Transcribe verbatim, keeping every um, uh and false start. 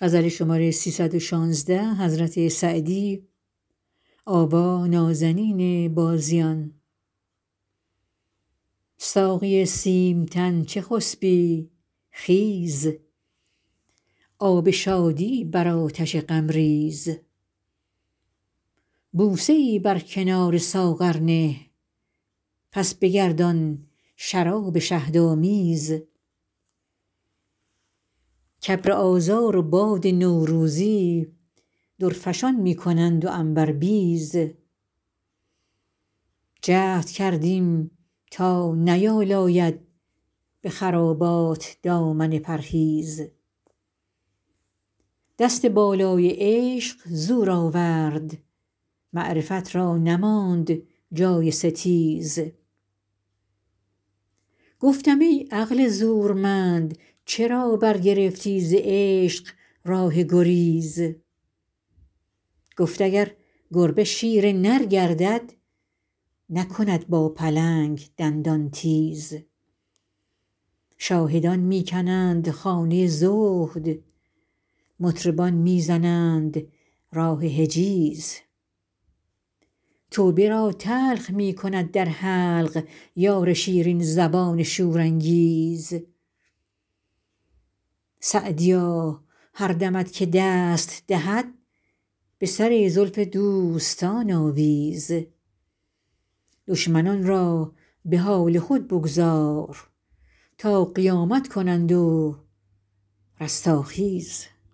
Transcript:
ساقی سیم تن چه خسبی خیز آب شادی بر آتش غم ریز بوسه ای بر کنار ساغر نه پس بگردان شراب شهدآمیز کابر آذار و باد نوروزی درفشان می کنند و عنبربیز جهد کردیم تا نیالاید به خرابات دامن پرهیز دست بالای عشق زور آورد معرفت را نماند جای ستیز گفتم ای عقل زورمند چرا برگرفتی ز عشق راه گریز گفت اگر گربه شیر نر گردد نکند با پلنگ دندان تیز شاهدان می کنند خانه زهد مطربان می زنند راه حجیز توبه را تلخ می کند در حلق یار شیرین زبان شورانگیز سعدیا هر دمت که دست دهد به سر زلف دوستان آویز دشمنان را به حال خود بگذار تا قیامت کنند و رستاخیز